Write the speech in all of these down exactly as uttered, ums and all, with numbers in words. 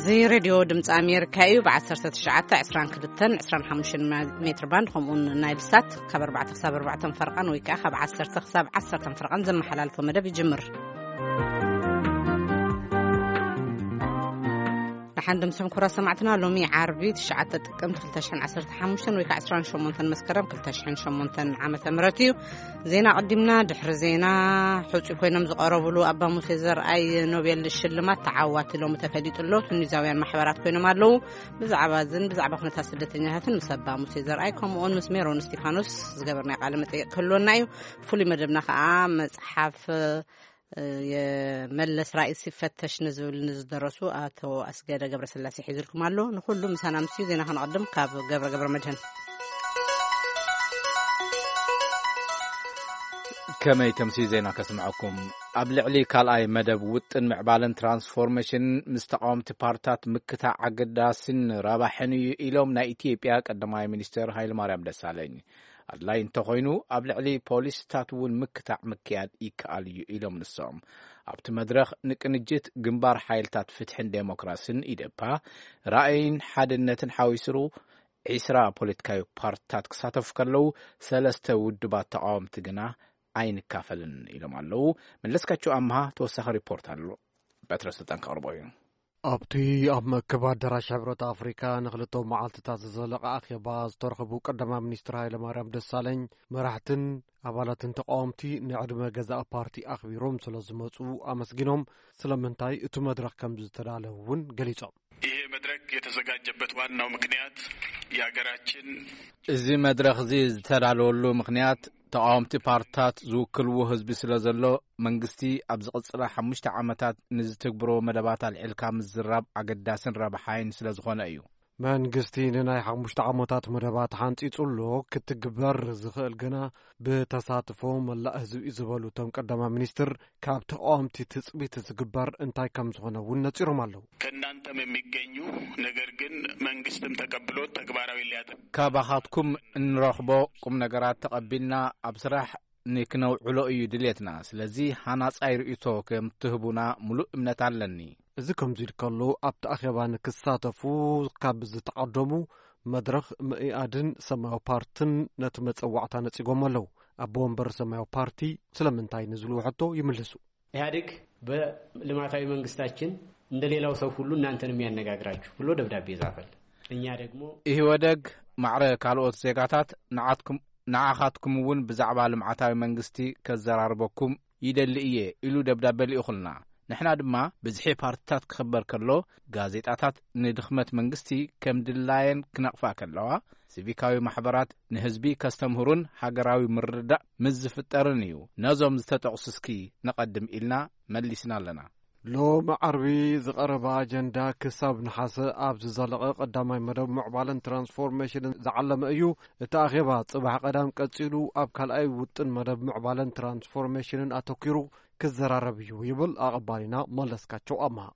زي راديو دمت أمريكا بعشرة تشعة عشرين كدتن عشرين حمشين متر باند خمون نايل سات خبر بعد حساب أربعة فرقان ويكا خب عشرة حساب عشرة فرقان زم حلال فمدا بيجمر لحد مسلم كرة سمعتنا لومي عربي تشعة تقم كلتاشحن عشرة حمشين ويكا عشرين شمونتن مسكرم كلتاشحن شمونتن عام تمرتيو زينا قدمنا دحر زينا حوصي كوينم زقربوا له أبا موسيزر أي نوبل للشلمات تعوات له متفاديت له تنزاويان محبرات كوينم علو بزعبا زن بزعبا خنتا سدتنيا هاتن مسبا موسيزر أي كم أون مسميرون ستيفانوس زجبرنا قال متى كلنا أيو فولي مدبنا خام مصحف يملس رئيس فتش نزول نزل درسوا أتو أسجد جبر سلاسي حيزلكم علو نقول مسنا مسي زينا هنقدم كاب جبر جبر مجهن كما يتمسي زينا كسمعكم قبل علي كالاي مدب وطن معبالن ترانسفورميشن مستقامت بارتات مكتا عقداسن رابحني إلوم نا إثيوبيا قدماي مينستر هايل ماريام دسالين أدلاي انتخوينو قبل علي بوليس تاتون مكتا مكياد إيكاليو إلوم نصام أبت مدرخ نكنجت جنبار حايلتات فتحن ديمقراسن إيدبا رأين حادنتن حاويسرو عسرا بوليتكايو بارتات كساتف كلو سلسته ودبات تقاوم تقنا عين كافلن إلى معلو من لسكتشو أمها توسخ ريبورت هلو بترستان كاربوين أبتي أم كبار دراش عبرة أفريقيا نخلطو معالت تاززلق أخي باز ترخبو قدما منستر هاي لماريام دسالين مرحتن أبالتن تقامتي نعدم جزاء بارتي أخبيروم سلازمتو أمسجنهم سلمنتاي اتو مدرك كمز تدالهون قليصو ይሄ መድረክ የተዘጋጀበት ዋናው ምክንያት ያገራችን እዚህ መድረክ ዚ ተዳለወሉ ምክንያት ተቃውምቲ ፓርቲታት ዝውክልዎ ህዝቢ ስለዘሎ መንግስቲ ኣብ ዝቕፅላ ሓሙሽተ ዓመታት ንዝትግብሮ መደባት አልዕልካ ምዝራብ አገዳስን ረብሓይን ስለዝኾነ እዩ መንግስቲ ንናይ ሓሙሽተ ዓመታት መደባት ሓንፂፁሎ ክትግበር ዝኽእል ግና ብተሳትፎ መላእ ህዝቢ ዝበሉ ቶም ቀዳማ ሚኒስትር ካብ ተቃውምቲ ትፅቢት ዝግበር እንታይ ከም ዝኾነ እውን ነፂሮም ኣለዉ ከእናንተም የሚገኙ ነገር ግን መንግስትም ተቀብሎ ተግባራዊ ሊያደርግ ካባኻትኩም እንረኽቦ ቁም ነገራት ተቀቢልና ኣብ ስራሕ ንክነውዕሎ እዩ ድሌትና ስለዚ ሃናጻይ ርእይቶ ከም ትህቡና ሙሉእ እምነት ኣለኒ እዚ ከምዚ ኢልከሎ ኣብቲ ኣኼባ ንክሳተፉ ካብ ዝተዓደሙ መድረኽ ምኢኣድን ሰማያዊ ፓርቲን ነቲ መፀዋዕታ ነፂጎም ኣለዉ ኣቦ ወንበር ሰማያዊ ፓርቲ ስለምንታይ ንዝብሉ ሕቶ ይምልሱ ኢህአዴግ በልማታዊ መንግስታችን እንደሌላው ሰው ሁሉ እናንተንም ያነጋግራችሁ ብሎ ደብዳቤ ጻፈል እኛ ደግሞ ኢህወደግ ማዕረ ካልኦት ዜጋታት ንዓትኩም ንዓኻትኩም እውን ብዛዕባ ልምዓታዊ መንግስቲ ከዘራርበኩም ይደሊ እየ ኢሉ ደብዳቤ ልኢኹልና ንሕና ድማ ብዝሒ ፓርቲታት ክኽበር ከሎ ጋዜጣታት ንድኽመት መንግስቲ ከም ድላየን ክነቕፋ ከለዋ ሲቪካዊ ማሕበራት ንህዝቢ ከስተምህሩን ሃገራዊ ምርዳእ ምዝፍጠርን እዩ ነዞም ዝተጠቕሱስኪ ነቐድም ኢልና መሊስና ኣለና ሎሚ ዓርቢ ዝቐረበ ኣጀንዳ ክሳብ ንሓሰ ኣብ ዝዘለቐ ቀዳማይ መደብ ምዕባለን ትራንስፎርሜሽን ዝዓለመ እዩ እቲ ኣኼባ ጽባሕ ቀዳም ቀፂሉ ኣብ ካልኣይ ውጥን መደብ ምዕባለን ትራንስፎርሜሽንን ኣተኪሩ ክዘራረብ እዩ ይብል ኣቐባሊና መለስካቸው ኣምሃ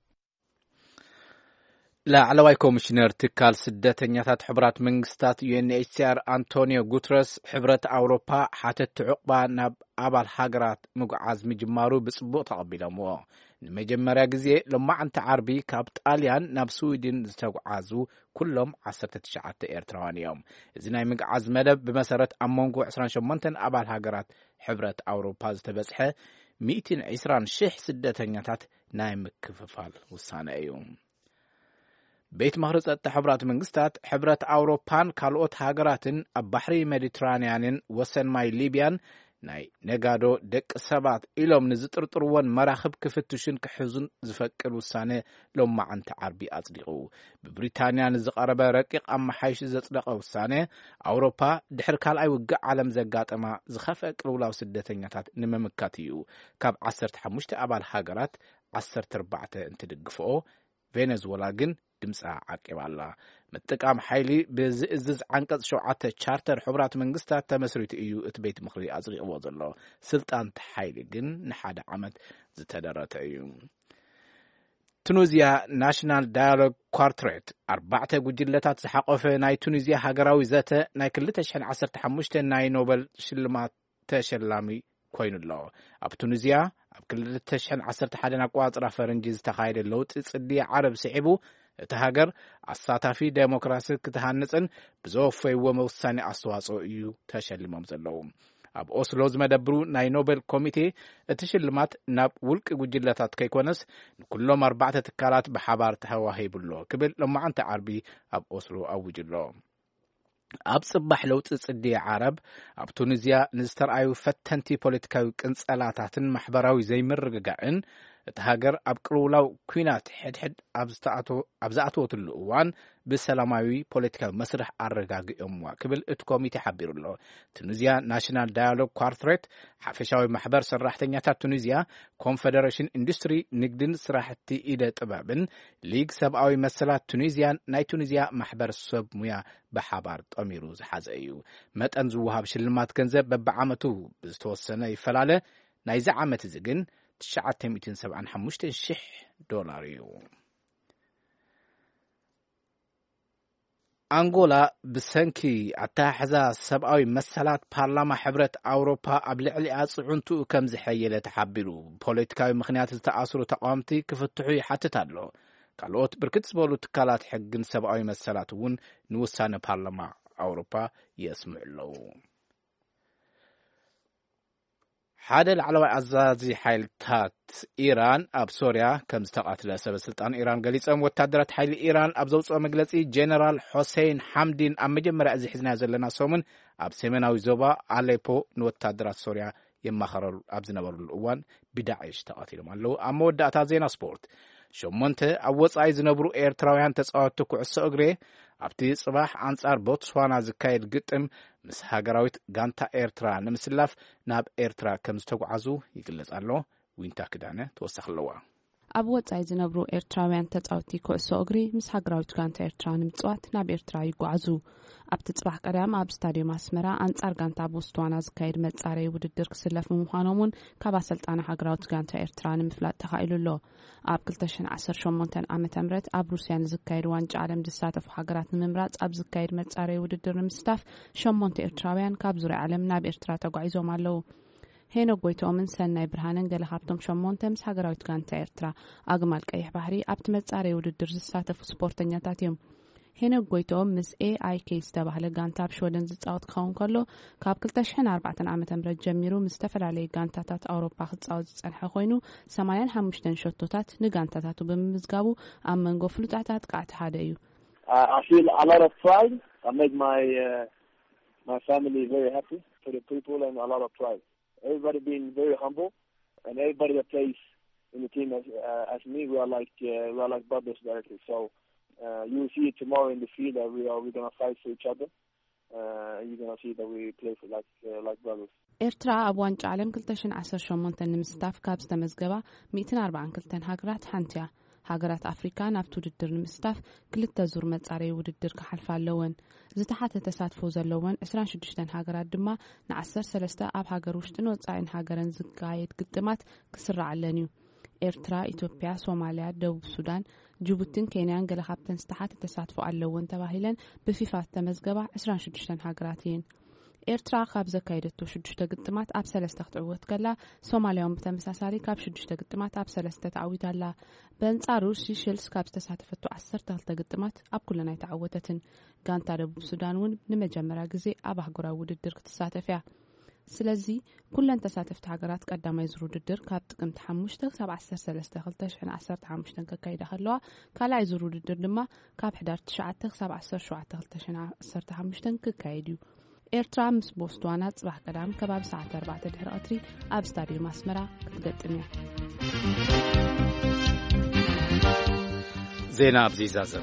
ላዕለዋይ ኮሚሽነር ትካል ስደተኛታት ሕብራት መንግስታት ዩኤንኤችሲአር አንቶኒዮ ጉተረስ ሕብረት ኣውሮፓ ሓተት ዕቕባ ናብ ኣባል ሃገራት ምጉዓዝ ምጅማሩ ብጽቡቕ ተቐቢሎምዎ ንመጀመርያ ግዜ ሎማዓንቲ ዓርቢ ካብ ጣልያን ናብ ስዊድን ዝተጓዓዙ ኩሎም ዓሰርተ ትሽዓተ ኤርትራውያን እዮም እዚ ናይ ምጉዓዝ መደብ ብመሰረት ኣብ መንጎ عشرين وثمانية ኣባል ሃገራት ሕብረት ኣውሮፓ ዝተበጽሐ مئة وعشرين ሺህ ስደተኛታት ናይ ምክፍፋል ውሳነ እዩ ቤት ምኽሪ ጸጥታ ሕብራት መንግስታት ሕብረት ኣውሮፓን ካልኦት ሃገራትን ኣብ ባሕሪ ሜዲትራንያንን ወሰን ማይ ሊብያን ናይ ነጋዶ ደቂ ሰባት ኢሎም ንዝጥርጥርዎን መራኽብ ክፍትሹን ክሕዙን ዝፈቅድ ውሳነ ሎማዓንቲ ዓርቢ ኣጽዲቑ ብብሪታንያ ንዝቐረበ ረቂቕ ኣመሓይሽ ዘጽደቐ ውሳነ ኣውሮፓ ድሕሪ ካልኣይ ውግእ ዓለም ዘጋጠማ ዝኸፍአ ቅልውላው ስደተኛታት ንምምካት እዩ ካብ ዓሰርተ ሓሙሽተ ኣባል ሃገራት ዓሰርተ ኣርባዕተ እንትድግፍኦ ቬኔዙዌላ ግን ድምጻ ዓቂባላ ምጥቃም ሓይሊ ብዝእዝዝ ዓንቀጽ ሸውዓተ ቻርተር ሕብራት መንግስታት ተመስሪቱ እዩ እቲ ቤት ምኽሪ ኣጽዲቕዎ ዘሎ ስልጣን ሓይሊ ግን ንሓደ ዓመት ዝተደረተ እዩ ቱኒዝያ ናሽናል ዳያሎግ ኳርትሬት ኣርባዕተ ጉጅለታት ዝሓቆፈ ናይ ቱኒዝያ ሃገራዊ ዘተ ናይ ክልተ ሽሕን ዓሰርተ ሓሙሽተ ናይ ኖበል ሽልማት ተሸላሚ ኮይኑሎ ኣብ ቱኒዝያ ኣብ ክልተ ሽሕን ዓሰርተ ሓደ ኣቆጻጽራ ፈረንጂ ዝተኻየደ ለውጢ ጽድያ ዓረብ ስዒቡ እቲ ሃገር ኣሳታፊ ዴሞክራሲ ክትሃንጽን ብዘወፈይዎ መውሳኔ ኣስተዋጽኦ እዩ ተሸሊሞም ዘለዉ። ኣብ ኦስሎ ዝመደብሩ ናይ ኖቤል ኮሚቴ እቲ ሽልማት ናብ ውልቂ ጉጅለታት ከይኮነስ ንኩሎም ኣርባዕተ ትካላት ብሓባር ተዋሂቡሎ ክብል ሎማዓንቲ ዓርቢ ኣብ ኦስሎ ኣውጅሎ። ኣብ ጽባሕ ለውጢ ጽዲ ዓረብ ኣብ ቱኒዝያ ንዝተረኣዩ ፈተንቲ ፖለቲካዊ ቅንጸላታትን ማሕበራዊ ዘይምርግጋዕን እቲ ሃገር ኣብ ቅልውላው ኩናት ሕድሕድ ኣብ ዝኣተወትሉ እዋን ብሰላማዊ ፖለቲካዊ መስርሕ ኣረጋጊኦምዋ ክብል እቲ ኮሚቴ ሓቢሩሎ። ቱኒዝያ ናሽናል ዳያሎግ ኳርትሬት ሓፈሻዊ ማሕበር ሰራሕተኛታት ቱኒዝያ ኮንፌደሬሽን ኢንዱስትሪ ንግድን ስራሕቲ ኢደ ጥበብን ሊግ ሰብኣዊ መሰላት ቱኒዝያን ናይ ቱኒዝያ ማሕበር ሰብ ሙያ ብሓባር ጠሚሩ ዝሓዘ እዩ። መጠን ዝውሃብ ሽልማት ገንዘብ በብዓመቱ ዝተወሰነ ይፈላለ። ናይዚ ዓመት እዚ ግን ትሽዓተ ሚእትን ሰብዓን ሓሙሽተ ሽሕ ዶላር እዩ። አንጎላ ብሰንኪ ኣተሓሕዛ ሰብኣዊ መሰላት ፓርላማ ሕብረት ኣውሮፓ ኣብ ልዕሊ ኣጽዑንቱ ከም ዝሐየለ ተሓቢሩ። ፖለቲካዊ ምኽንያት ዝተኣስሩ ተቃዋምቲ ክፍትሑ ይሓትት ኣሎ። ካልኦት ብርክት ዝበሉ ትካላት ሕግን ሰብኣዊ መሰላት እውን ንውሳነ ፓርላማ ኣውሮፓ የስምዑ ኣለዉ። ሓደ ላዕለዋይ ኣዛዚ ሓይልታት ኢራን ኣብ ሶርያ ከም ዝተቃተለ ሰበስልጣን ኢራን ገሊፆም። ወታደራት ሓይሊ ኢራን ኣብ ዘውፅኦ መግለጺ ጀነራል ሆሴይን ሓምዲን ኣብ መጀመርያ እዚ ሒዝና ዘለና ሰሙን ኣብ ሰሜናዊ ዞባ ኣሌፖ ንወታደራት ሶርያ የማኸረሉ ኣብ ዝነበሩሉ እዋን ብዳዕሽ ተቃቲሎም ኣለዉ። ኣብ መወዳእታ ዜና ስፖርት ሸሞንተ ኣብ ወጻኢ ዝነብሩ ኤርትራውያን ተጻወቱ ኩዕሶ እግሪ ኣብቲ ጽባሕ አንጻር ቦትስዋና ዝካየድ ግጥም ምስ ሃገራዊት ጋንታ ኤርትራ ንምስላፍ ናብ ኤርትራ ከም ዝተጓዓዙ ይግለጽ ኣሎ። ዊንታ ክዳነ ተወሳኺ ኣለዋ። ኣብ ወጻኢ ዝነብሩ ኤርትራውያን ተጻወቲ ኩዕሶ እግሪ ምስ ሃገራዊት ጋንታ ኤርትራ ንምጽዋት ናብ ኤርትራ ይጓዓዙ። ኣብቲ ጽባሕ ቀዳም ኣብ ስታድዮም ኣስመራ አንጻር ጋንታ ቦትስዋና ዝካየድ መጻረይ ውድድር ክስለፍ ምዃኖምን ካብ ኣሰልጣኒ ሃገራዊት ጋንታ ኤርትራ ንምፍላጥ ተኻኢሉሎ። ኣብ ክልተ ሽሕን ዓሰርተ ሸሞንተ ዓመተ ምህረት ኣብ ሩስያ ዝካየድ ዋንጫ ዓለም ዝሳተፉ ሃገራት ንምምራጽ ኣብ ዝካየድ መጻረይ ውድድር ንምስታፍ ሸሞንተ ኤርትራውያን ካብ ዙርያ ዓለም ናብ ኤርትራ ተጓዒዞም ኣለዉ። ሄኖ ጎይቶምን ሰናይ ብርሃንን ገለ ካብቶም ሸሞንተ ምስ ሃገራዊት ጋንታ ኤርትራ ኣግማል ቀይሕ ባህሪ ኣብቲ መጻረይ ውድድር ዝሳተፉ ስፖርተኛታት እዮም። ሄኖ ጎይቶም ምስ ኤአይኬ ዝተባህለ ጋንታ ኣብ ሽወደን ዝጻወት ክኸውን ከሎ ካብ ክልተ ሽሕን ኣርባዕተ ዓመተ ምህረት ጀሚሩ ምስ ዝተፈላለዩ ጋንታታት ኣውሮፓ ክጻወት ዝጸንሐ ኮይኑ ሰማንያ ሓሙሽተ ሸቶታት ንጋንታታቱ ብምዝጋቡ ኣብ መንጎ ፍሉጣታት ቃዕቲ ሓደ እዩ። I feel a lot of pride. I made my uh, my family very happy for the people and a lot of pride. Everybody being very humble and everybody that plays in the team as uh, as me, we are like uh, we are like brothers directly. So uh, you will see it tomorrow in the field that we are we're gonna fight for each other. Uh, you're gonna see that we play for like uh, like brothers. ኤርትራ ኣብ ዋንጫ ዓለም ክልተ ሽሕን ዓሰርተ ሸሞንተ ንምስታፍ ካብ ዝተመዝገባ ሚእትን ኣርባዓን ክልተ ሃገራት ሓንቲ እያ። ሃገራት ኣፍሪካ ናብቲ ውድድር ንምስታፍ ክልተ ዙር መጻረይ ውድድር ክሓልፋ ኣለወን። ዝተሓተ ተሳትፎ ዘለወን ዕስራን ሽዱሽተ ሃገራት ድማ ንዓሰርተ ሰለስተ ኣብ ሃገር ውሽጥን ወጻኢን ሃገረን ዝካየድ ግጥማት ክስራዓለን እዩ። ኤርትራ፣ ኢትዮጵያ፣ ሶማሊያ፣ ደቡብ ሱዳን፣ ጅቡቲን ኬንያን ገለ ካብተን ዝተሓተ ተሳትፎ ኣለወን ተባሂለን ብፊፋ ተመዝገባ ዕስራን ሽዱሽተ ሃገራት እየን። ኤርትራ ካብ ዘካየደቱ ሽዱሽተ ግጥማት ኣብ ሰለስተ ክትዕወት ከላ ሶማሊያውን ብተመሳሳሊ ካብ ሽዱሽተ ግጥማት ኣብ ሰለስተ ተዓዊታላ። በአንጻሩ ሲሸልስ ካብ ዝተሳተፈቱ ዓሰርተ ክልተ ግጥማት ኣብ ኩለን ኣይተዓወተትን። ጋንታ ደቡብ ሱዳን እውን ንመጀመርያ ግዜ ኣብ ሃገራዊ ውድድር ክትሳተፍ እያ። ስለዚ ኩለን ተሳተፍቲ ሃገራት ቀዳማይ ዙር ውድድር ካብ ጥቅምቲ ሓሙሽተ ክሳብ ዓሰርተ ሰለስተ ክልተ ሽሕን ዓሰርተ ሓሙሽተ ከካይዳ ከለዋ ካልኣይ ዙር ውድድር ድማ ካብ ሕዳር ትሽዓተ ክሳብ ዓሰርተ ሸውዓተ ክልተ ሽሕን ዓሰርተ ሓሙሽተ ክካየድ እዩ። ኤርትራ ምስ ቦትስዋና ጽባሕ ቀዳም ከባቢ ሰዓት ኣርባዕተ ድሕሪ ቀትሪ ኣብ ስታድዮም ኣስመራ ክትገጥም እያ። ዜና ኣብዚ ይዛዘም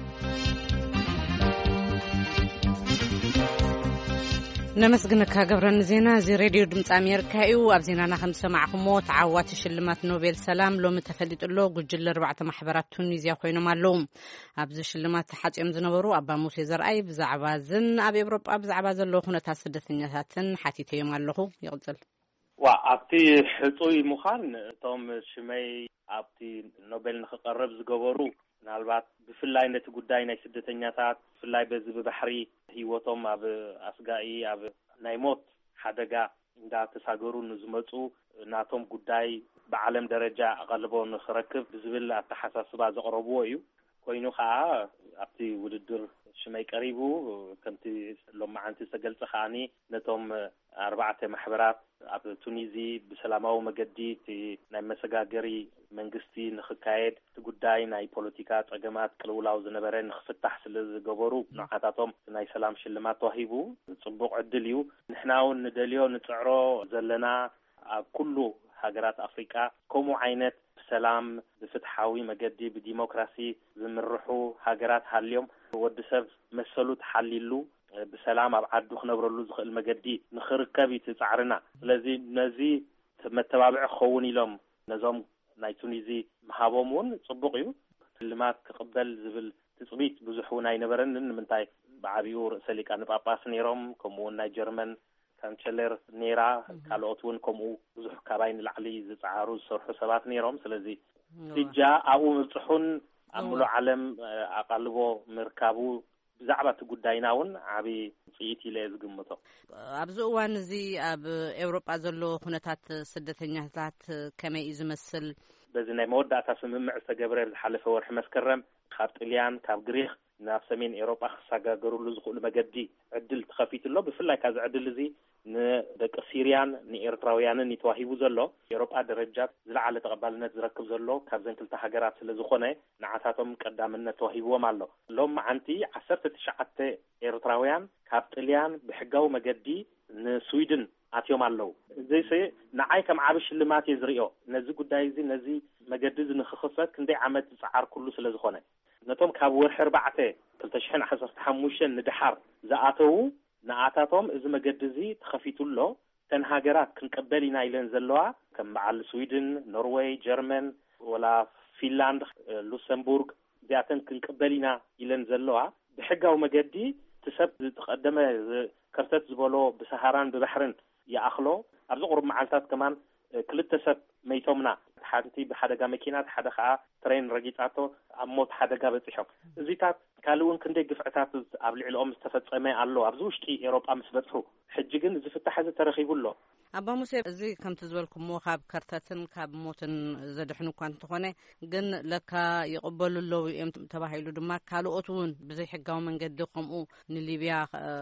ነመስግነካ ገብረን ዜና እዚ ሬድዮ ድምፂ ኣሜሪካ እዩ። ኣብ ዜናና ከም ሰማዕኹሞ ተዓዋቲ ሽልማት ኖቤል ሰላም ሎሚ ተፈሊጡሎ ጉጅለ ኣርባዕተ ማሕበራት ቱኒዝያ ኮይኖም ኣለዉ። ኣብዚ ሽልማት ሓፂኦም ዝነበሩ ኣባ ሙሴ ዘርኣይ ብዛዕባ ዝን ኣብ ኤውሮጳ ብዛዕባ ዘሎ ኩነታት ስደተኛታትን ሓቲተዮም ኣለኹ። ይቕፅል ዋ ኣብቲ ሕፁይ ምዃን እቶም ሽመይ ኣብቲ ኖቤል ንኽቐርብ ዝገበሩ ምናልባት ብፍላይ ነቲ ጉዳይ ናይ ስደተኛታት ብፍላይ በዚ ብባሕሪ ህይወቶም ኣብ ኣስጋኢ ኣብ ናይ ሞት ሓደጋ እንዳተሳገሩ ንዝመፁ ናቶም ጉዳይ ብዓለም ደረጃ ኣቐልቦ ንኽረክብ ብዝብል ኣተሓሳስባ ዘቕረብዎ እዩ። ኮይኑ ከዓ ኣብቲ ውድድር ሽመይ ቀሪቡ ከምቲ ሎማዓንቲ ዝተገልጸ ከዓኒ ነቶም ኣርባዕተ ማሕበራት ኣብ ቱኒዚ ብሰላማዊ መገዲ እቲ ናይ መሰጋገሪ መንግስቲ ንኽካየድ እቲ ጉዳይ ናይ ፖለቲካ ጸገማት ቅልውላው ዝነበረ ንኽፍታሕ ስለ ዝገበሩ ንዓታቶም ናይ ሰላም ሽልማት ተዋሂቡ ጽቡቕ ዕድል እዩ። ንሕና እውን ንደልዮ ንጽዕሮ ዘለና ኣብ ኩሉ ሃገራት ኣፍሪቃ ከምኡ ዓይነት ሰላም ብፍትሓዊ መገዲ ብዲሞክራሲ ዝምርሑ ሃገራት ሃልዮም ወዲ ሰብ መሰሉ ተሓሊሉ ብሰላም ኣብ ዓዱ ክነብረሉ ዝኽእል መገዲ ንኽርከብ ይትጻዕርና። ስለዚ ነዚ መተባብዕ ክኸውን ኢሎም ነዞም ናይ ቱኒዚ መሃቦም እውን ጽቡቕ እዩ። ሽልማት ክቕበል ዝብል ትጽቢት ብዙሕ እውን ኣይነበረን። ንምንታይ ብዓብዩ ርእሰ ሊቃነ ጳጳስ ነይሮም ከምኡውን ናይ ጀርመን ካንቸለር ኔራ ካልኦት እውን ከምኡ ብዙሕ ካባይ ንላዕሊ ዝፀዓሩ ዝሰርሑ ሰባት ነይሮም። ስለዚ እጃ ኣብኡ ምብፅሑን ኣብ ሙሉእ ዓለም ኣቓልቦ ምርካቡ ብዛዕባ እቲ ጉዳይና እውን ዓብዪ ውፅኢት ኢለ ዝግምቶ። ኣብዚ እዋን እዚ ኣብ ኤውሮጳ ዘሎ ኩነታት ስደተኛታት ከመይ እዩ ዝመስል? በዚ ናይ መወዳእታ ስምምዕ ዝተገብረ ዝሓለፈ ወርሒ መስከረም ካብ ጣልያን ካብ ግሪክ ናብ ሰሜን ኤውሮጳ ክሰጋገሩሉ ዝኽእሉ መገዲ ዕድል ተኸፊትሎ። ብፍላይ ካዚ ዕድል እዚ ንደቂ ሲርያን ንኤርትራውያንን ይተዋሂቡ ዘሎ ኤውሮጳ ደረጃት ዝለዓለ ተቐባልነት ዝረክብ ዘሎ ካብዘን ክልተ ሃገራት ስለ ዝኾነ ንዓታቶም ቀዳምነት ተዋሂብዎም ኣሎ። ሎም መዓንቲ ዓሰርተ ትሽዓተ ኤርትራውያን ካብ ጣልያን ብሕጋዊ መገዲ ንስዊድን ኣትዮም ኣለዉ። እዚስ ንዓይ ከም ዓብ ሽልማት እየ ዝሪኦ። ነዚ ጉዳይ እዚ ነዚ መገዲ እዚ ንኽኽፈት ክንደይ ዓመት ዝፀዓር ኩሉ ስለ ዝኾነ ነቶም ካብ ወርሒ ኣርባዕተ ክልተ ሽሕን ዓሰርተ ሓሙሽተ ንድሓር ዝኣተዉ ንኣታቶም እዚ መገዲ እዚ ተኸፊቱሎ ተን ሃገራት ክንቀበል ኢና ኢለን ዘለዋ ከም በዓል ስዊድን፣ ኖርዌይ፣ ጀርመን ወላ ፊንላንድ፣ ሉክሰምቡርግ እዚኣተን ክንቀበል ኢና ኢለን ዘለዋ ብሕጋዊ መገዲ ትሰብ ዝተቐደመ ከርተት ዝበሎ ብሰሃራን ብባሕርን ይኣኽሎ። ኣብዚ ቁሩብ መዓልታት ከማን ክልተ ሰብ መይቶምና ሓንቲ ብሓደጋ መኪናት ሓደ ከዓ ትሬን ረጊጻቶ ኣብ ሞት ሓደጋ በፂሖም። እዚታት ካልእ እውን ክንደይ ግፍዕታት ኣብ ልዕሊኦም ዝተፈጸመ ኣሎ ኣብዚ ውሽጢ ኤውሮጳ ምስ በፅሑ። ሕጂ ግን ዝፍታሕ እዚ ተረኺቡሎ። ኣባ ሙሴ እዚ ከምቲ ዝበልኩሞ ካብ ከርተትን ካብ ሞትን ዘድሕኑ እኳ እንተኾነ ግን ለካ ይቕበሉ ኣለዉ እዮም ተባሂሉ ድማ ካልኦት እውን ብዘይ ሕጋዊ መንገዲ ከምኡ ንሊብያ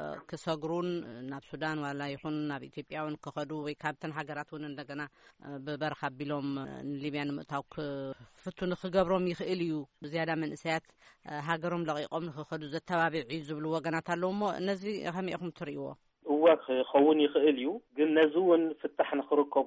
ክሰግሩን ናብ ሱዳን ዋላ ይኹን ናብ ኢትዮጵያ እውን ክኸዱ ወይ ካብተን ሃገራት እውን እንደገና ብበረኻ ኣቢሎም ንሊብያ ንምእታው ክፍቱን ክገብሮም ይኽእል እዩ። ብዝያዳ መንእሰያት ሃገሮም ለቒቆም ንክኸዱ ዘተባቢዕ እዩ ዝብሉ ወገናት ኣለዎ እሞ ነዚ ከመይ ኢኹም ትርእይዎ? እወ ክኸውን ይኽእል እዩ። ግን ነዚ እውን ፍታሕ ንኽርከቦ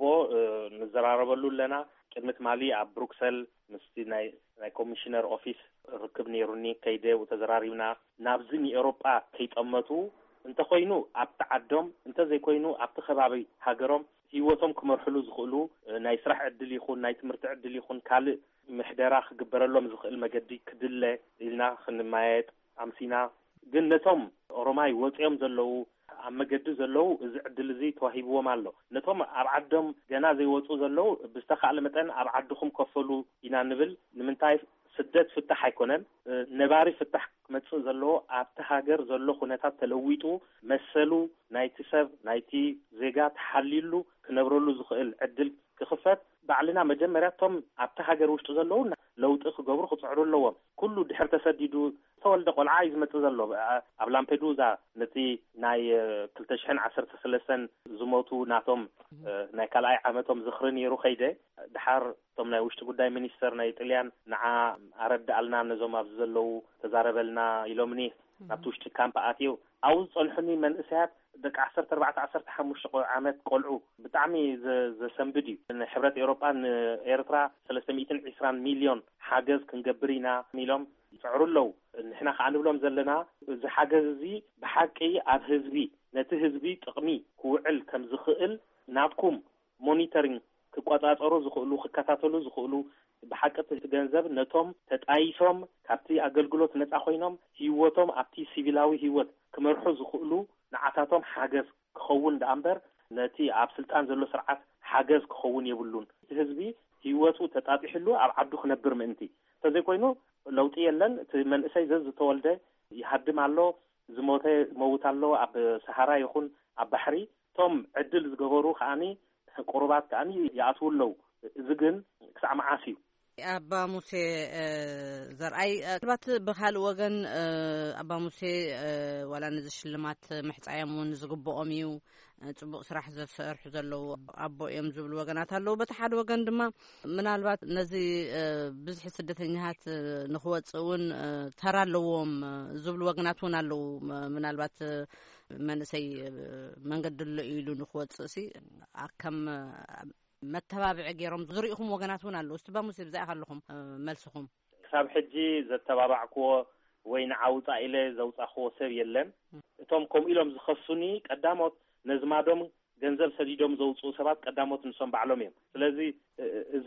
ንዘራረበሉ ኣለና። ቅድሚት ማሊ ኣብ ብሩክሰል ምስቲ ናይ ናይ ኮሚሽነር ኦፊስ ርክብ ነይሩኒ ከይደ ተዘራሪብና ናብዚ ንኤውሮጳ ከይጠመቱ እንተኮይኑ ኣብቲ ዓዶም እንተዘይኮይኑ ኣብቲ ከባቢ ሃገሮም ህይወቶም ክመርሕሉ ዝኽእሉ ናይ ስራሕ ዕድል ይኹን ናይ ትምህርቲ ዕድል ይኹን ካልእ ምሕደራ ክግበረሎም ዝኽእል መገዲ ክድለ ኢልና ክንማየጥ ኣምሲና። ግን ነቶም ኦሮማይ ወፂኦም ዘለዉ ኣብ መገዲ ዘለዉ እዚ ዕድል እዚ ተዋሂብዎም ኣሎ። ነቶም ኣብ ዓዶም ገና ዘይወፁ ዘለዉ ብዝተኻእለ መጠን ኣብ ዓድኹም ከፈሉ ኢና ንብል። ንምንታይ ስደት ፍታሕ ኣይኮነን። ነባሪ ፍታሕ ክመጽእ ዘለዎ ኣብቲ ሃገር ዘሎ ኩነታት ተለዊጡ መሰሉ ናይቲ ሰብ ናይቲ ዜጋ ተሓሊሉ ክነብረሉ ዝኽእል ዕድል ክኽፈት ባዕልና መጀመርያቶም ኣብቲ ሃገር ውሽጢ ዘለዉ ለውጢ ክገብሩ ክፅዕሩ ኣለዎም። ኩሉ ድሕር ተሰዲዱ ተወልደ ቆልዓ እዩ ዝመጽእ ዘሎ። ኣብ ላምፔዱዛ ነቲ ናይ ክልተ ሽሕን ዓሰርተ ሰለስተን ዝሞቱ ናቶም ናይ ካልኣይ ዓመቶም ዝኽሪ ነይሩ ኸይደ ድሓር እቶም ናይ ውሽጢ ጉዳይ ሚኒስተር ናይ ጣልያን ንዓ ኣረዳእልና ነዞም ኣብዚ ዘለዉ ተዛረበልና ኢሎምኒ ናብቲ ውሽጢ ካምፕ ኣትዩ ኣብኡ ዝፀንሑኒ መንእሰያት ደቂ ዓሰርተ ኣርባዕተ ዓሰርተ ሓሙሽተ ዓመት ቆልዑ ብጣዕሚ ዘሰንብድ እዩ። ሕብረት ኤውሮጳ ንኤርትራ ሰለስተ ሚእትን ዒስራን ሚልዮን ሓገዝ ክንገብር ኢና ኢሎም ይፅዕሩ ኣለዉ። ንሕና ከዓ ንብሎም ዘለና እዚ ሓገዝ እዚ ብሓቂ ኣብ ህዝቢ ነቲ ህዝቢ ጥቕሚ ክውዕል ከም ዝኽእል ናብኩም ሞኒተሪንግ ክቆጻጸሩ ዝኽእሉ ክከታተሉ ዝኽእሉ ብሓቂ እቲ ገንዘብ ነቶም ተጣይሶም ካብቲ ኣገልግሎት ነፃ ኮይኖም ህይወቶም ኣብቲ ሲቪላዊ ህይወት ክመርሑ ዝኽእሉ ንዓታቶም ሓገዝ ክኸውን ዳ እምበር ነቲ ኣብ ስልጣን ዘሎ ስርዓት ሓገዝ ክኸውን የብሉን። እቲ ህዝቢ ህይወቱ ተጣጢሕሉ ኣብ ዓዱ ክነብር ምእንቲ ተዘይኮይኑ ለውጢ የለን። እቲ መንእሰይ ዘዝ ዝተወልደ ይሃድም ኣሎ፣ ዝሞተ መውት ኣሎ ኣብ ሰሃራ ይኹን ኣብ ባሕሪ። ቶም ዕድል ዝገበሩ ከዓኒ ቁሩባት ከዓኒ ይኣትዉ ኣለዉ። እዚ ግን ክሳዕ መዓስ እዩ? ኣባ ሙሴ ዘርኣይ ባት ብካል ወገን ኣባ ሙሴ ዋላ ነዚ ሽልማት ምሕፃዮም እውን ዝግብኦም እዩ ጽቡቕ ስራሕ ዘሰርሑ ዘለዉ ኣቦ እዮም ዝብሉ ወገናት ኣለዉ በቲ ሓደ ወገን ድማ ምናልባት ነዚ ብዙሕ ስደተኛታት ንኽወፅእ እውን ተራ ኣለዎም ዝብሉ ወገናት እውን ኣለዉ ምናልባት መንእሰይ መንገዲ ኣሎ ኢሉ ንኽወፅእ ሲ ከም መተባብዒ ገይሮም ዝርኢኹም ወገናት እውን ኣለዉ እስቲ ኣባ ሙሴ ብዛዕባ ኣለኹም መልስኹም ክሳብ ሕጂ ዘተባባዕክዎ ወይ ንዓውፃ ኢለ ዘውፃኽዎ ሰብ የለን እቶም ከምኡ ኢሎም ዝኸሱኒ ቀዳሞት ነዝማዶም ገንዘብ ሰዲዶም ዘውፅኡ ሰባት ቀዳሞት ንሶም ባዕሎም እዮም ስለዚ እዚ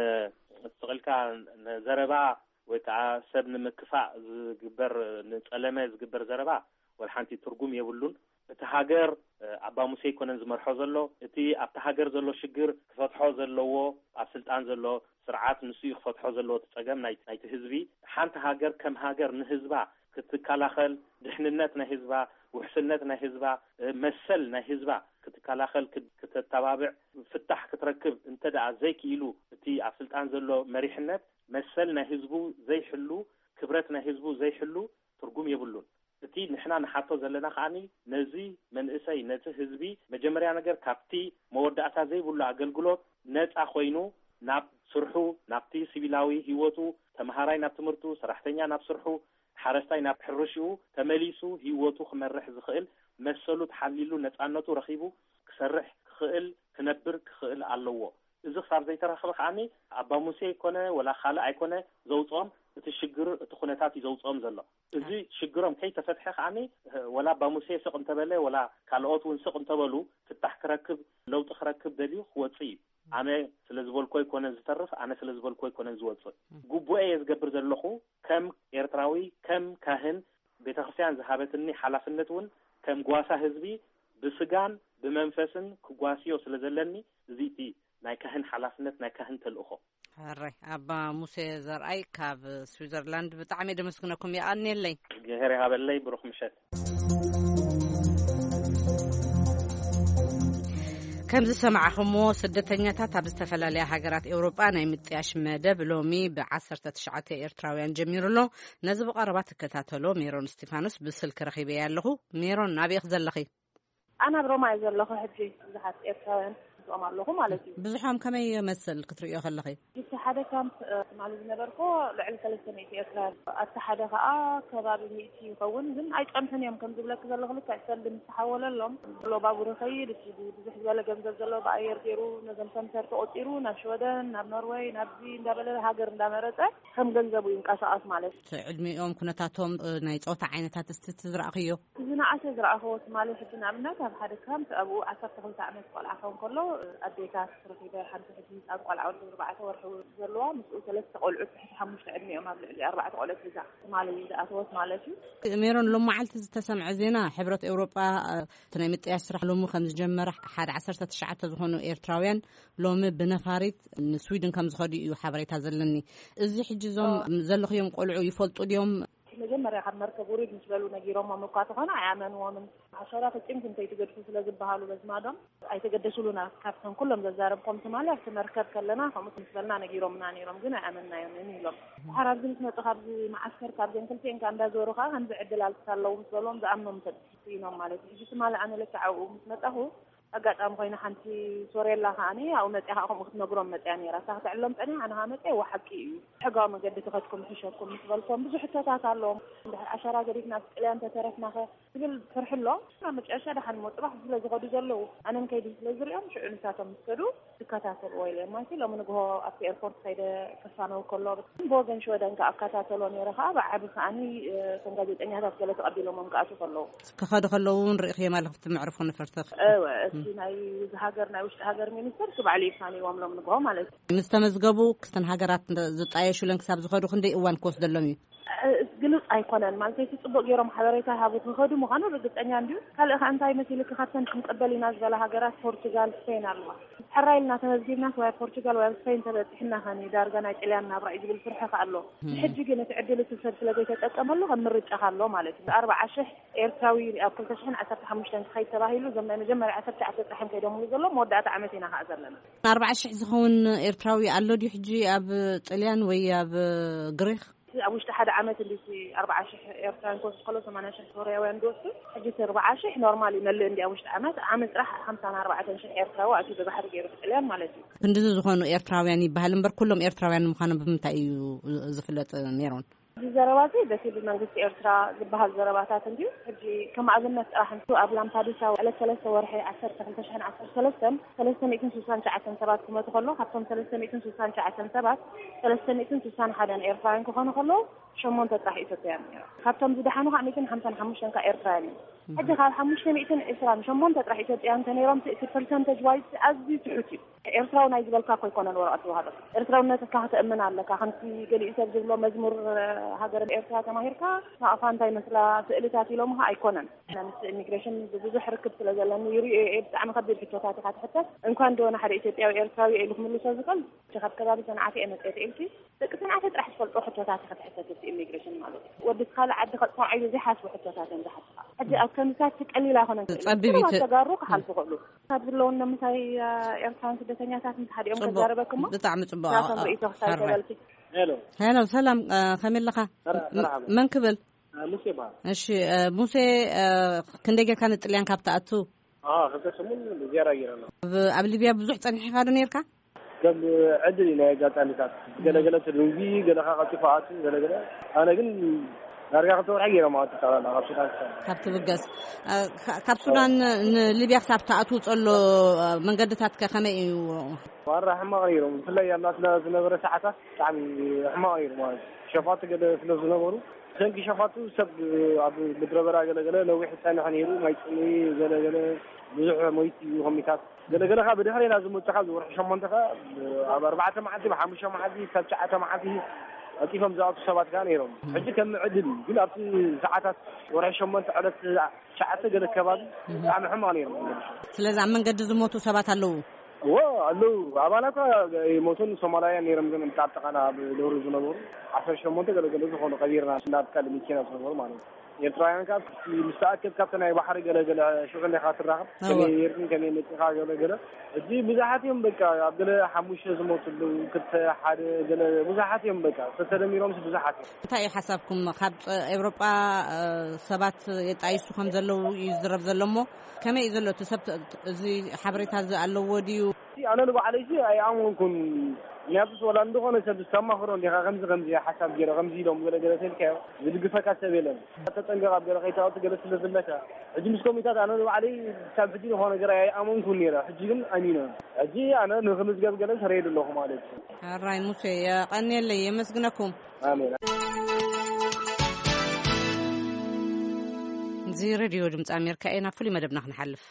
ንስቕልካ ነዘረባ ወይ ከዓ ሰብ ንምክፋእ ዝግበር ንፀለመ ዝግበር ዘረባ ወይ ሓንቲ ትርጉም የብሉን እቲ ሃገር ኣባ ሙሴ ይኮነን ዝመርሖ ዘሎ እቲ ኣብቲ ሃገር ዘሎ ሽግር ክፈትሖ ዘለዎ ኣብ ስልጣን ዘሎ ስርዓት ንሱ ክፈትሖ ዘለዎ ተፀገም ናይቲ ህዝቢ ሓንቲ ሃገር ከም ሃገር ንህዝባ ክትከላኸል ድሕንነት ናይ ህዝባ ውሕስነት ናይ ህዝባ መሰል ናይ ህዝባ ክትከላኸል ክትተባብዕ ፍታሕ ክትረክብ እንተደኣ ዘይክኢሉ እቲ ኣብ ስልጣን ዘሎ መሪሕነት መሰል ናይ ህዝቡ ዘይሕሉ ክብረት ናይ ህዝቡ ዘይሕሉ ትርጉም የብሉን እቲ ንሕና ንሓቶ ዘለና ከዓኒ ነዚ መንእሰይ ነቲ ህዝቢ መጀመርያ ነገር ካብቲ መወዳእታ ዘይብሉ ኣገልግሎት ነፃ ኮይኑ ናብ ስርሑ ናብቲ ሲቪላዊ ህይወቱ ተምሃራይ ናብ ትምህርቱ ሰራሕተኛ ናብ ስርሑ ሓረስታይ ናብ ሕርሽኡ ተመሊሱ ህይወቱ ክመርሕ ዝኽእል መሰሉ ተሓሊሉ ነፃነቱ ረኺቡ ክሰርሕ ክኽእል ክነብር ክኽእል ኣለዎ እዚ ክሳብ ዘይተረኸበ ከዓኒ ኣባ ሙሴ ይኮነ ወላ ካልእ ኣይኮነ ዘውፅኦም እቲ ሽግር እቲ ኩነታት እዩ ዘውፅኦም ዘሎ እዚ ሽግሮም ከይተፈትሐ ከዓኒ ወላ ኣባ ሙሴ ስቕ እንተበለ ወላ ካልኦት እውን ስቕ እንተበሉ ፍታሕ ክረክብ ለውጢ ክረክብ ደልዩ ክወፅእ እዩ ኣነ ስለ ዝበልኮ ይኮነን ዝተርፍ ኣነ ስለ ዝበልኮ ይኮነን ዝወፅእ ጉቡኤ ዝገብር ዘለኹ ከም ኤርትራዊ ከም ካህን ቤተክርስትያን ዝሃበትኒ ሓላፍነት እውን ከም ጓሳ ህዝቢ ብስጋን ብመንፈስን ክጓስዮ ስለ ዘለኒ እዚ እቲ ናይ ካህን ሓላፍነት ናይ ካህን ተልእኾ هري أبا موسى زرعي كاب سويسرلاند بتعمي دمسكنكم يا أني اللي جهري هذا اللي بروح مشات كم زسمعهم سدتنياتات بستفلا لها حجرات أوروبا أنا متياش مدب لومي بعصرة تشعة إيرتراويان جميرلو نزب قربات كتاتلو ميرون ستيفانوس بسلك رخيبي له ميرون نبي يخزل لخي أنا بروما يزل له حجي زحت إيرتراويان أمر لهم على شيء بزحهم كم يمثل كتري أخل لخي الاتحاد كان معلومة نبركو لعل ثلاث سنين إيرترا الاتحاد آه كبار ميتي يكون من أي كم سنة يمكن تقول لك زل لهم كأحسن بنتحول لهم لو بابور خير يصير بزح زل جنب زل بعير ديرو نزم سمسر تقطيرو نشودن نب نروي نبزي ندبل هاجر ندمرته هم جنزبوا ينقاش أسمع له علمي يوم كنا تاتهم نايت أو تعينات تستزرع خيو زنا عشرة زرع هو سمالي حتى نمنا كان هذا كان أبو عشرة تقول تعمل قال عفوا كله أديكات ركيبة حمسة حديث أقول عود أربعة ورحو زلوا مسؤول ثلاثة قول عد حمش عدمي أمام أربعة قول عد مالي إذا أتوس مالي ميرون لما علت تسمع زينا حبرة أوروبا تنامت أسرح لهم خمس جمرة حد عشرة تشعة تزهونوا إيرتراويان لهم بنفاريت السويدن كم زخدي يحبريت هذلني إزاي حجزهم زلوا يوم قلعوا يفلتوا اليوم مجمع رح مركب وريد بالنسبة لنا جيران مقاطعة عامن ومن عشرات يمكن تيجدسوا في لازم بحاله بس ما دام أي تجدسوا لنا كابتن كلهم زارب قمت ماله في مركب كلنا فمس بالنسبة لنا جيران من عني رمجنا عملنا يوم نيلهم حرام بنسمع تخرج مع عسكر كابتن كل شيء كان بزوره خا هنبعد الألسال لو مسلون زعمهم تدسينهم ماله جيت ماله أنا لك عو مسمته أقعد أم غينا حنتي سوري الله هاني أو متى هم نقرم متى يعني راسها تعلمت أنا عن هامتي وحكي حقا ما قد تاخذكم حشركم مثلكم بزح حتى تعلم عشرة قريب ناس إلى أنت تعرفنا تقول فرح الله ما مش أشهد حن مطرح زل زغدي زلوا أنا مكيد زل زريم شو نساتهم مسكروا دكاتات الويل ما في لو من جوا أفي إيربورت سيدا كسانو كله بوجن شو دنك أكاتات الوان يرها بعد ثاني سنجد أني هذا كله تقبل لهم مكاسو كله كخاد خلون رأي ما لفت معرفون فرتخ أيوة ناي هاجرنا وش هاجر مينستر تبع لي ثاني واملا من قوم على مستمزقبو كستن هاجرات زطايا شو لنك ساب زخدو خندي اوان كوس دلمي ግልጽ አይኮነን ማለት ጽቡቅ ገሮም ሐበሬታ ሀቡት ሆዱ መሆኑ እርግጠኛ እንዲሁ ካለ አንታይ መስል ከካተን ተቀበልና ዘላ ሀገራት ፖርቱጋል ስፔን አልዋ حرايلنا تمزجنا سواء بورتغال ولا سبين تبعنا هني دارجنا إلينا برأي جبل فرحة قالوا حجي جنا تعدل السلسلة دي تتأمل له غمرت أخلو مالتي أربع عشر إيرتراوي أكل تشحن عسرت حمشتن خيط تراهيلو زمان جمع عسرت عسرت حم كيدهم يقولوا مودة عمتنا هذا لنا أربع عشر زخون إيرتراوي قالوا دي حجي أب طليان ويا بغريخ أوش تحد عمت اللي في أربعة شح إيرتران كوس خلص ثمانية شح سوريا وين دوسي حجي أربعة شح نورمالي من اللي عندي أوش عمت عمت راح خمسة أربعة شح إيرترا وأكيد بحر جيرو إلين مالتي كندز زخون إيرترا يعني بهالمبر كلهم إيرترا يعني مخانة بمتى زفلت ميرون زرباتي بس بالمنجس إيرترا بهالزرباتات عندي حجي كم عزمنا راح نسوق أبلام تادوسا على ثلاثة ورحي عشر تخلتشحن عشر ثلاثة ثلاثة مئتين سوسان شعتن سبات كم تخلو حتى ثلاثة مئتين سوسان شعتن سبات ثلاثة مئتين سوسان حدا إيرترا كخانو خلو شمون تطرح إيتوبيان حتى زد حنو مئتين خمسة حمشن كإيرترا حتى خال حمشن مئتين إسرائيل شمون تطرح إيتوبيان تنيرم في برسنتج وايد أزدي تحكي إيرترا ونايز بالكاكو يكون الورقة وهذا إيرترا الناس كهت أمن على كخنتي قال يسجل له مزمور هذا إيرترا كما هيركا ما أفهم تاي مثلا سئلتاتي لهم هاي كونن ناس إميجريشن بزوج حركة مثلا لأنه يري عم خدر في التوتات حتى حتى إن كان دون حد إيتوبيا أو إيرترا يلهم اللي سازقل شخص كذا بسنعتي أنا تأتي لكن سنعتي راح تفضل روح التوتات حتى حتى في إميجريشن ماله ودي خال عد خد صاعي زي حاس روح التوتات عند حتى حد أكن ساتك قليل هنا تبي تجارك حال تقوله هذا اللون مثلا إيرترا كده ثانية سات متحد يوم تجاربكم بتعمل صباح هلو هلا وسلام خميل لك من قبل موسى با እሺ ሙሴ ክንደገ ካን ጥልያን ካብታአቱ اه ከተሰሙን زياره ይራና ኣብ ሊብያ ብዙሕ ፀኒሕካ ዶ ነርካ قبل عدل لا جاتانيታት ገለገለ ትሩንጂ ገለኻ ቀጥፋት ገለገለ አነ ግን ዳርጋ ከተወር ሓይራ ማለት ተጣላ ካብታን ካብት ብገስ ካብ ሱዳን ሊብያ ካብታአቱ ጸሎ መንገድታት ከመይ እዩ ወራ ሕማቅ ይሮም ፍላይ ያላትና ዝነበረ ሰዓታት ጣዕሚ ሕማቅ ይሩ ማለት ሸፋት ገለ ስለዝነበሩ كان كشافاتو سب أبو مدربرا قال قال لو واحد ثاني حنيرو ما يسمي قال قال بزح مويتي وهميكات قال قال خا بدي خلينا لازم متخذ وروح شو منطقة أربعة معدي بحمشة معدي سبعة معدي كيفهم زاوت الشباب كان يروم حجي كم عدل قل أبتي ساعات وروح شو منطقة على ساعات قال كبار عم حماني يروم لازم من قد زموتو سبعة اللو وا اللو عبالك موتون سوماليا نيرم من تعتقنا بدور زنبور عشان شو منطقة قال قال زخون قديرنا سناب كلمة كنا زنبور مانو يتراين كاب مستأكد كابتن أي بحر قال قال شو خلي خاطر راح كم يركن كم ينتقى قال قال دي مزاحاتهم بكا عبد الله حموش زموت اللو كنت حد قال مزاحاتهم بكا ستدمي رمز مزاحاتهم. تاي حسابكم خاب أوروبا سبات يتعيشوا خمس زلوا يزرب زلمو كم يزلوا تسبت زي حبرت هذا اللو وديو. أنا لو على شيء أي عمون كن يابس ولا عنده خنا سبب سما خرون دي خمس خمس حساب جرا خمس يوم ولا جرا تلك بدي قفك سبيلن تتنقى قبل قيت أو تجلس لزلك أجي مش كوميتات أنا لو علي سبب جدي خنا جرا أي عمون كن يرا أجيهم أمينة أجي أنا نخمس قبل جلس هريد الله مالك الرأي موسى قني اللي يمسكنكم آمين زي راديو جمت أمريكا أنا فلي ما دبنا نحلف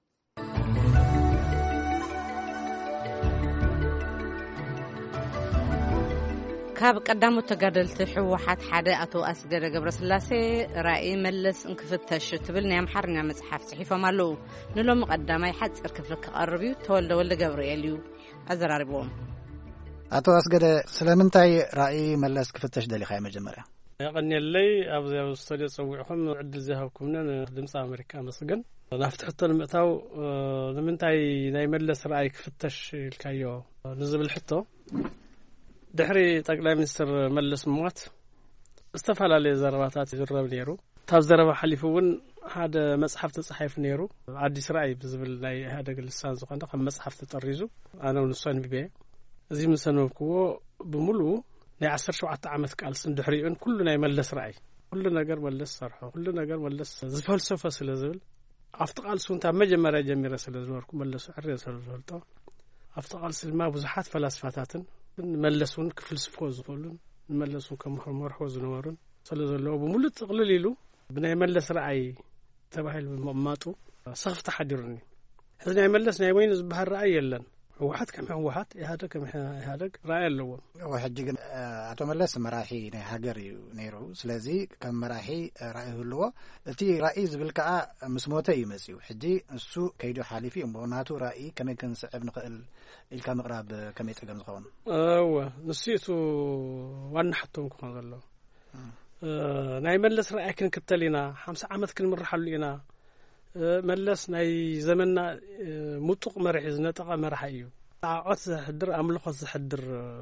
ካብ ቀዳሙ ተጋደልቲ ሕወሓት ሓደ ኣቶ ኣስገደ ገብረስላሴ ራእይ መለስ እንክፍተሽ ትብል ናይ ኣምሓርኛ መጽሓፍ ጽሒፎም ኣለዉ ንሎም ቀዳማይ ሓፂር ክፍሊ ክቐርብ እዩ ተወልደ ወልደ ገብርኤል እዩ ኣዘራሪቦም ኣቶ ኣስገደ ስለምንታይ ራእይ መለስ ክፍተሽ ደሊኻ መጀመርያ يقنيلي أبزي أستوديو صوّعهم عدل ذهبكمنا دمس أمريكا مسجن نفتحت المئتاو لمنتاي نايملس رأيك فتش الكايو نزل الحتة دحري تقلع منستر ملس موات استفعل على زرباتات جرب نيرو تاب زربا حليفون هذا مصحف تصحيف نيرو عدي سرعي بزبل لاي هذا اللسان زقان ده مصحف تطريزو أنا ونصان ببيع زي مسنو كو بملو نعسر شو عت عمت كالسن دحريون كلنا يملس رأي كلنا جر ملس صرحه كلنا جر ملس زفل سوف سلزول أفتقال سونتا مجمرة جميرة سلزول كم ملس عريس سلزول تا أفتقال سلما بزحات فلسفاتن ملسون كفلسفة زفولون ملسون كمحور مرحوز نورون سلزول لو بملت تقلليلو بنا يملس رأي تبعه المماتو صف تحضرني هذا يملس نايمين زبها الرأي يلن ህወሓት ከም ህወሓት ኢህአደግ ከም ኢህአደግ ራእይ ኣለዎም وحجي አቶ መለስ መራሒ ናይ ሃገር እዩ ነይሩ ስለዚ ከም መራሒ ራእይ ህልዎ እቲ ራእይ ዝብል ከዓ ምስ ሞተ ይመጽዩ ሕጂ እሱ ከይዱ ሓሊፊ እምቦናቱ ራእይ ከመይ ክንስዕብ ንኽእል ኢልካ ምቕራብ ከመይ ጠገም ዝኸውን እወ ንስይቱ ዋና ሕቶም ክኾን ዘሎ ናይ መለስ ራእይ ክንክተል ኢና ሓምሳ ዓመት ክንምርሓሉ ኢና መለስ ናይ ዘመንና ሙጡቕ መራሒ ዝነጠቐ መራሒ እዩ ጣዖት ዝሕድር ኣምልኾት ዝሕድር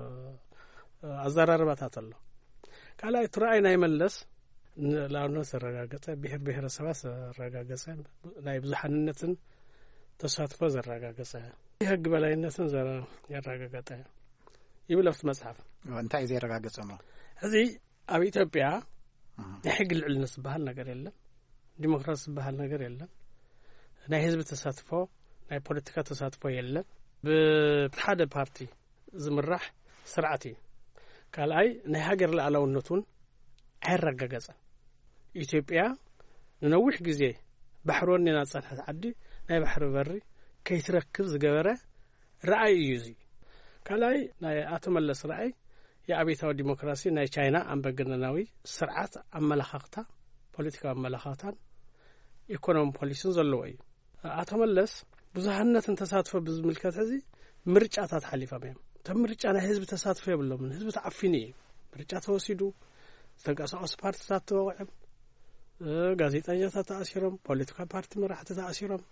ኣዘራርባታት ኣሎ ካልኣይ ራእይ ናይ መለስ ንላውነት ዘረጋገፀ ብሔር ብሔረሰባት ዘረጋገፀ ናይ ብዙሓንነትን ተሳትፎ ዘረጋገፀ ሕጊ በላይነትን ዘረጋገፀ ይብል ኣብቲ መጽሓፍ እንታይ ዘረጋገፀ ነው እዚ ኣብ ኢትዮጵያ ናይ ሕጊ ልዕልነት ዝበሃል ነገር የለን ዲሞክራሲ ዝበሃል ነገር የለን ናይ ህዝቢ ተሳትፎ ናይ ፖለቲካ ተሳትፎ የለን ብሓደ ፓርቲ ዝምራሕ ስርዓት እዩ ካልኣይ ናይ ሃገር ሉዓላውነቱን ኣይረጋገፀን ኢትዮጵያ ንነዊሕ ግዜ ባሕሪ ወኒና ፀንሐት ዓዲ ናይ ባሕሪ በሪ ከይትረክብ ዝገበረ ራእይ እዩ እዚ ካልኣይ ናይ ኣቶ መለስ ራእይ የአብዮታዊ ዲሞክራሲ ናይ ቻይና አምባገነናዊ ስርዓት አመለኻኽታ ፖለቲካዊ አመለኻኽታን ኢኮኖሚ ፖሊሲን ዘለዎ እዩ አቶ መለስ ብዙሃነትን ተሳትፎ ብዝምልከት እዚ ምርጫታት ሓሊፎም እዮም ተም ምርጫ ናይ ህዝቢ ተሳትፎ የብሎም ህዝቢ ተዓፊኒ ምርጫ ተወሲዱ ተንቀሳቐሱ ፓርቲታት ተወቂዖም ጋዜጠኛታት ተኣሲሮም ፖለቲካ ፓርቲ መራሕቲ ተኣሲሮም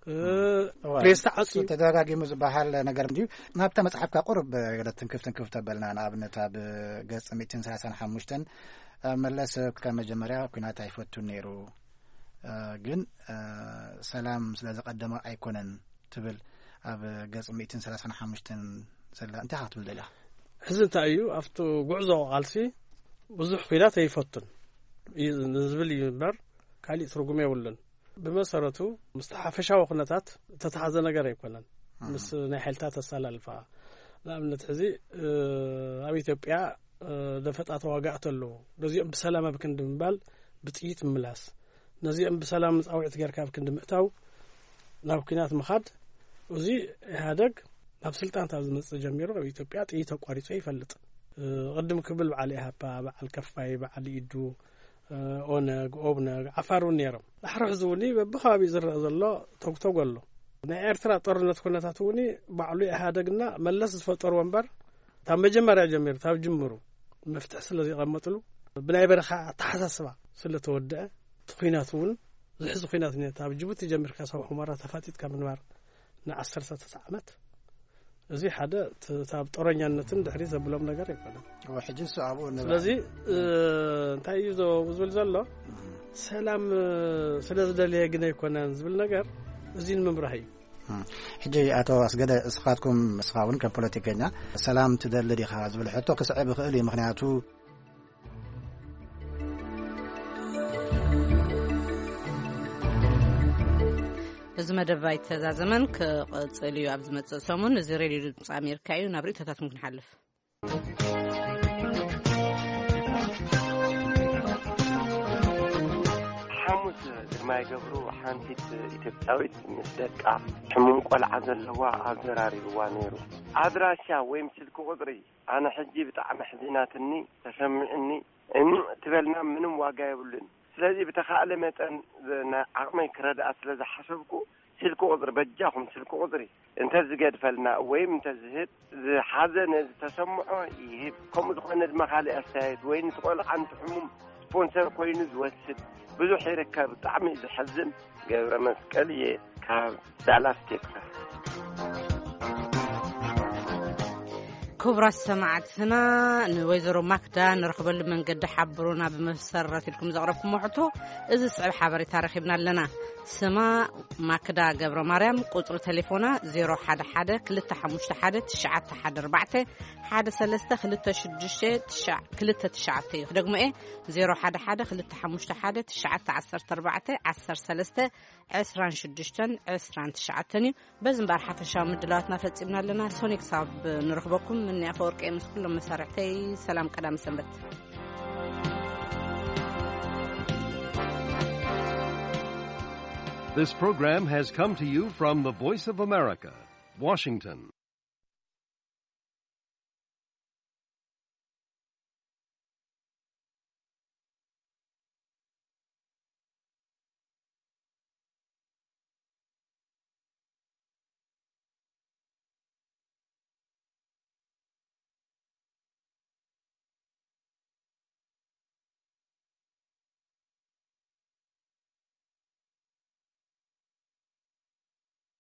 ፕሬስ ተዓጽዩ ተደጋጋሚ ዝበሃል ነገር እንዲሁ ናብታ መጽሐፍካ ቁርብ ገለትን ክፍትን ክፍት ተበልና ንኣብነት ኣብ ገጽ መቶ ሰላሳ ወሓሙሽተ መለስ ከመጀመርያ ኩናት ኣይፈቱ ነይሩ ግን ሰላም ስለዘቀደመ ኣይኮነን ትብል ኣብ ገጽ መቶ ሰላሳ ወሓሙሽተ ዘላ እንታይ ሓትብል ደላ ሕዚ እንታይ እዩ ኣብቲ ጉዕዞ ቃልሲ ብዙሕ ኩናት ኣይፈቱን ዝብል እዩ እምበር ካሊእ ትርጉም የብሉን بمسارته مستحفشة وخناتات تتحزن نجار يكونن بس نحلتها تسأل الفا لا من تحزي أبي تبيع دفت أتواجعت له نزيم بسلامة بكندم بال بتقيت ملاس نزيم بسلامة أو اعتقار كاب كندم أتاو نابكينات مخاد وزي هادق نفسلتان تازم الجميع أبي تبيع تقيت قاري شيء فلت قدم قبل عليها با على الكفاي على يدو أونج أبنج عفارون نيرم أحرق زوني بخابي زر الله توك توقله نعرفنا طرنا تكون تاتوني بعلي هذا قلنا ملص فتور ومبر تام بجمر يا جمير تام جمرو مفتاح الذي قمتلو بناء برخاء تحسسوا سلة ودة تقيناتون زحز تقيناتني تام جبت جمير كسر حمارة تفاتيت كمن مر نعسر ستتعمت زي حدا تاب طرني النتن دحريز بلوم نجار يكون وحجي صعب لذي تايزو وزبل زلا سلام سلاز دليا جنا يكون زبل نجار زين ممرحي حجي أتو أسجد إسقاطكم إسقاون كبوليتيكينا سلام تدل خاز زبل حتى كصعب خيلي مخنياتو እዚ መደባይ ተዛዘመን ከጽልዩ ኣብ ዝመጽእ ሰሙን እዚ ሬድዮ ድምጽ ኣሜሪካ እዩ ናብ ርእይቶታት ምክን ሓልፍ ሓሙስ ግርማይ ገብሩ ሓንቲት ኢትዮጵያዊት ምስ ደቃ ሕሙም ቆልዓ ዘለዋ ኣብ ዘራሪብዋ ነይሩ ኣድራሻ ወይ ስልኪ ቁጥሪ ኣነ ሕጂ ብጣዕሚ ሕዚናትኒ ተሰሚዕኒ እን ትበልና ምንም ዋጋ የብሉን ስለዚህ بتخاله متن عقمي كرد أصل حسبكو سلكو قدر بجاهم سلكو قدري انت زقد فلنا وين انت زهد حزن تسمعه يهب كم زخنا المخالي أستاذ وين تقول عن حموم سبونسر كوين زوسد بدو حركة بطعمي زحزن قبل مسكالية كدالاس تكسر كبرى سمعتنا نويزرو ماكدا نرخبل من قد حبرونا بمسرة لكم زغربكم وحطو إذا صعب حبري تاريخنا لنا سما ماكدا قبر مريم قطر تليفونا زيرو حدا حدا كلتا حموشتا حدا تشعات حدا ربعته حدا سلسته خلتا شدشة تشع كلتا تشعاتي خدقم ايه زيرو حدا حدا خلتا حموشتا حدا تشعات عصر تربعته عصر سلسته عسران شدشتن عسران تشعاتني بزن بارحة شام مدلاتنا فتسيبنا لنا سونيك صاب نرخبكم من أفورك إمس كلهم مسارعتي سلام قدام سنبت This program has come to you from the Voice of America, Washington.